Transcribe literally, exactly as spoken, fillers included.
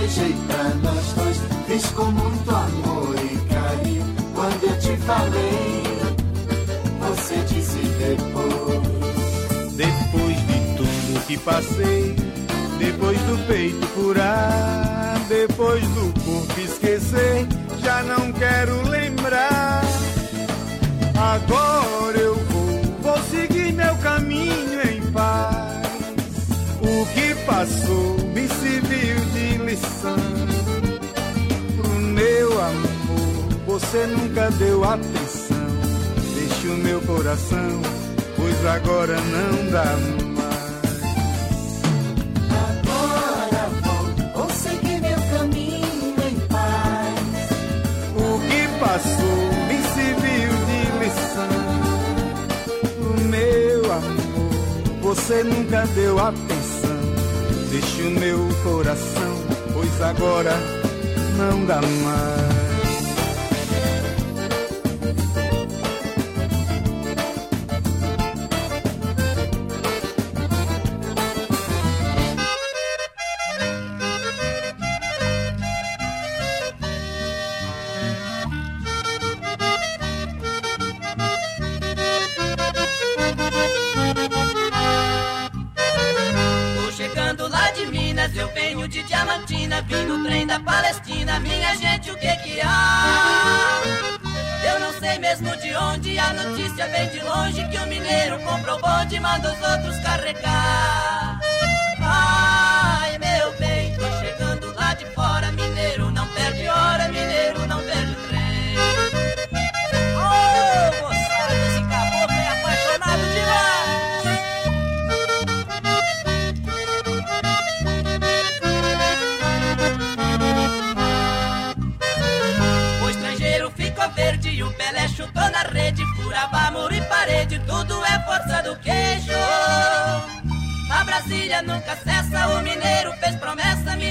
planejei pra nós dois, fiz com muito amor e carinho. Quando eu te falei, você disse depois. Depois de tudo que passei, depois do peito curar, depois do corpo esquecer, já não quero lembrar. Agora eu vou, vou seguir meu caminho em paz. O que passou me serviu de lição. Pro meu amor, você nunca deu atenção. Deixe o meu coração, pois agora não dá mais. Agora vou, vou seguir meu caminho em paz. O que passou me serviu de lição. Pro meu amor, você nunca deu atenção. Deixe o meu coração, pois agora não dá mais. Eu venho de Diamantina, vim no trem da Palestina. Minha gente, o que que há? Eu não sei mesmo de onde, a notícia vem de longe, que o mineiro comprou bonde e manda os outros carregar. Ai, meu bem, tô chegando lá de fora. Mineiro não perde hora, mineiro não perde o trem. Ô, moçada, esse caboclo é apaixonado demais. Verde e o Pelé chutou na rede, furava muro e parede, tudo é força do queijo. A Brasília nunca cessa, o mineiro fez promessa.